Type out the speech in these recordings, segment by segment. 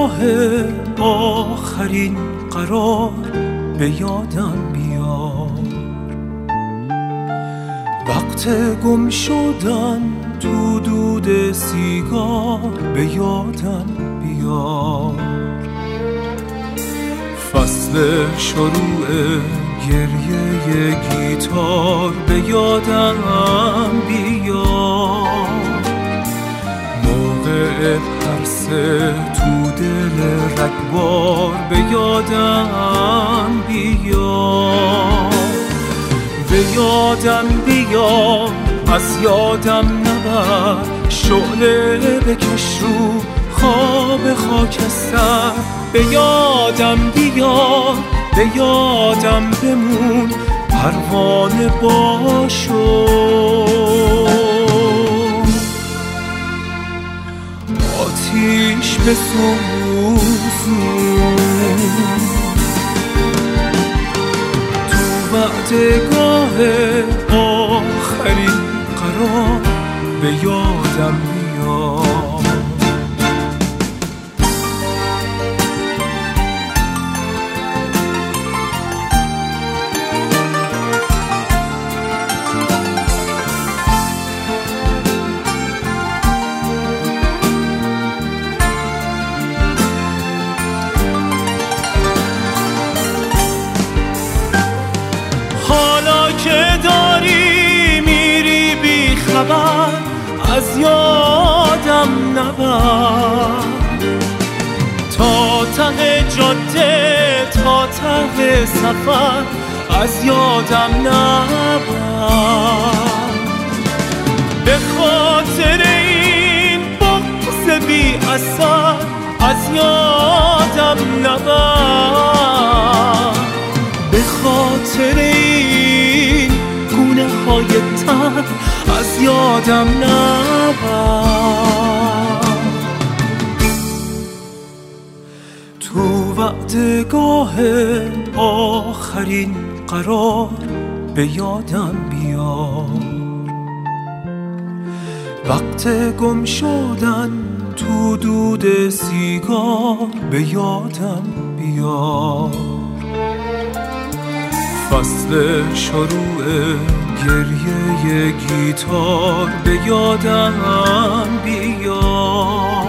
وقتگاه آخرین قرار به یادم بیار، وقت گم شدن تو دود سیگار به یادم بیار، فصل شروع گریه گیتار به یادم بیار، موقع پرسه تو دل رگبار به یادم بیار، به یادم بیار، از یادم نبر، شعله بکش رو خواب خاکستر به یادم بیار، به یادم بمون پروانه باشو، آتیش بسوزون تو وقتگاه آخرین قرار به یادم بیار. از یادم نبر، تا ته جاده تا ته سفر از یادم نبر، به خاطر این بغض بی اثر از یادم نبر، به خاطر این گونه های تر از یادم نبر، تو وقتگاه آخرین قرار به یادم بیار، وقت گم شدن تو دود سیگار به یادم بیار، فصل شروع گریه گیتار به یادم بیار،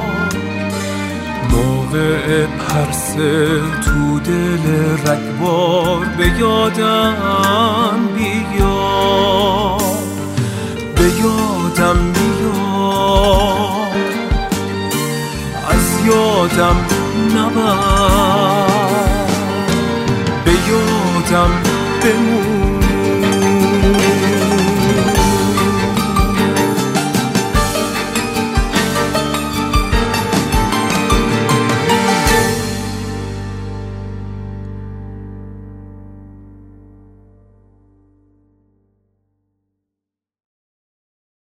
موقع پرسه تو دل رگبار به یادم بیار، به یادم بیار، از یادم نبر، به یادم بمون